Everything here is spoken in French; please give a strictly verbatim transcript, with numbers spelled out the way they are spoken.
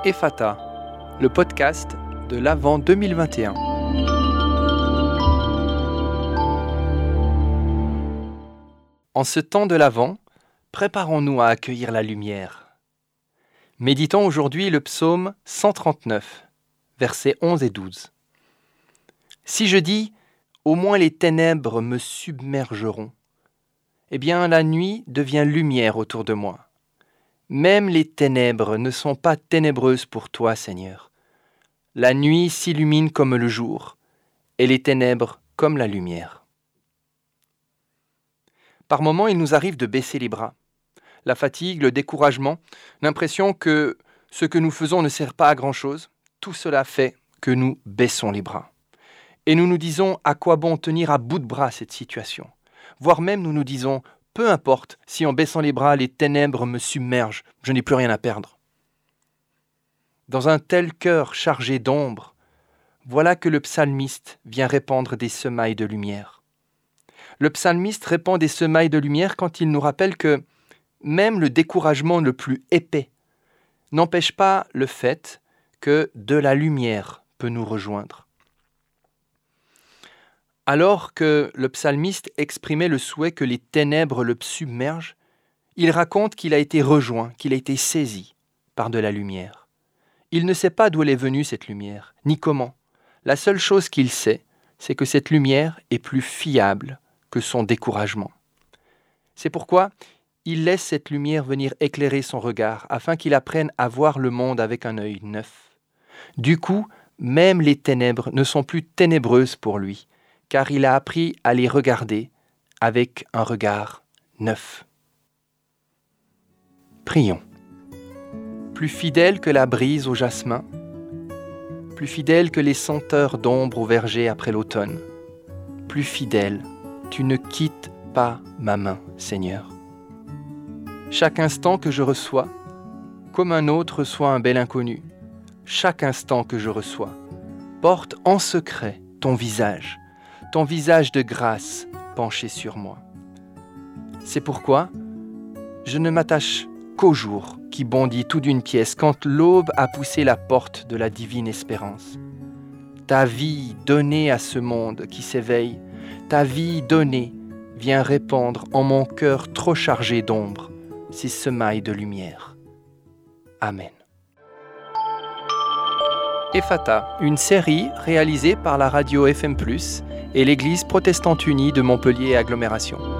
Ephata, le podcast de l'Avent deux mille vingt et un. En ce temps de l'Avent, préparons-nous à accueillir la lumière. Méditons aujourd'hui le psaume cent trente-neuf, versets onze et douze. Si je dis « Au moins les ténèbres me submergeront », eh bien la nuit devient lumière autour de moi. Même les ténèbres ne sont pas ténébreuses pour toi, Seigneur. La nuit s'illumine comme le jour, et les ténèbres comme la lumière. Par moments, il nous arrive de baisser les bras. La fatigue, le découragement, l'impression que ce que nous faisons ne sert pas à grand-chose, tout cela fait que nous baissons les bras. Et nous nous disons à quoi bon tenir à bout de bras cette situation. Voire même nous nous disons « Peu importe, si en baissant les bras, les ténèbres me submergent, je n'ai plus rien à perdre. » Dans un tel cœur chargé d'ombre, voilà que le psalmiste vient répandre des semailles de lumière. Le psalmiste répand des semailles de lumière quand il nous rappelle que même le découragement le plus épais n'empêche pas le fait que de la lumière peut nous rejoindre. Alors que le psalmiste exprimait le souhait que les ténèbres le submergent, il raconte qu'il a été rejoint, qu'il a été saisi par de la lumière. Il ne sait pas d'où elle est venue cette lumière, ni comment. La seule chose qu'il sait, c'est que cette lumière est plus fiable que son découragement. C'est pourquoi il laisse cette lumière venir éclairer son regard, afin qu'il apprenne à voir le monde avec un œil neuf. Du coup, même les ténèbres ne sont plus ténébreuses pour lui, car il a appris à les regarder avec un regard neuf. Prions. Plus fidèle que la brise au jasmin, plus fidèle que les senteurs d'ombre au verger après l'automne, plus fidèle, tu ne quittes pas ma main, Seigneur. Chaque instant que je reçois, comme un autre reçoit un bel inconnu, chaque instant que je reçois, porte en secret ton visage, ton visage de grâce penché sur moi. C'est pourquoi je ne m'attache qu'au jour qui bondit tout d'une pièce quand l'aube a poussé la porte de la divine espérance. Ta vie donnée à ce monde qui s'éveille, ta vie donnée vient répandre en mon cœur trop chargé d'ombre ces semailles de lumière. Amen. Ephata, une série réalisée par la radio F M plus, et l'Église protestante unie de Montpellier Agglomération.